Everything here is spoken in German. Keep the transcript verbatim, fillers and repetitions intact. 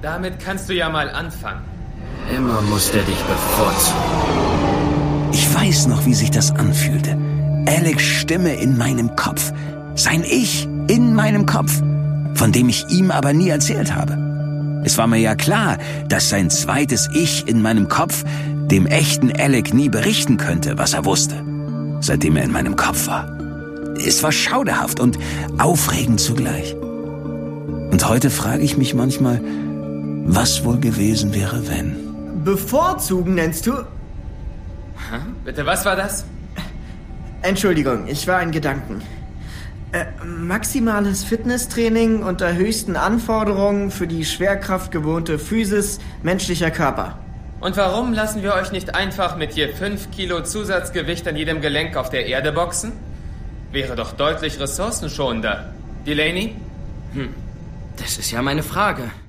Damit kannst du ja mal anfangen. Immer muss der dich bevorzugen. Ich weiß noch, wie sich das anfühlte. Alex' Stimme in meinem Kopf. Sein Ich in meinem Kopf, von dem ich ihm aber nie erzählt habe. Es war mir ja klar, dass sein zweites Ich in meinem Kopf dem echten Alec nie berichten könnte, was er wusste, seitdem er in meinem Kopf war. Es war schauderhaft und aufregend zugleich. Und heute frage ich mich manchmal, was wohl gewesen wäre, wenn... Bevorzugen nennst du? Hä? Bitte, was war das? Entschuldigung, ich war in Gedanken. Äh, maximales Fitnesstraining unter höchsten Anforderungen für die schwerkraftgewohnte Physis menschlicher Körper. Und warum lassen wir euch nicht einfach mit je fünf Kilo Zusatzgewicht an jedem Gelenk auf der Erde boxen? Wäre doch deutlich ressourcenschonender. Delaney? Hm, das ist ja meine Frage.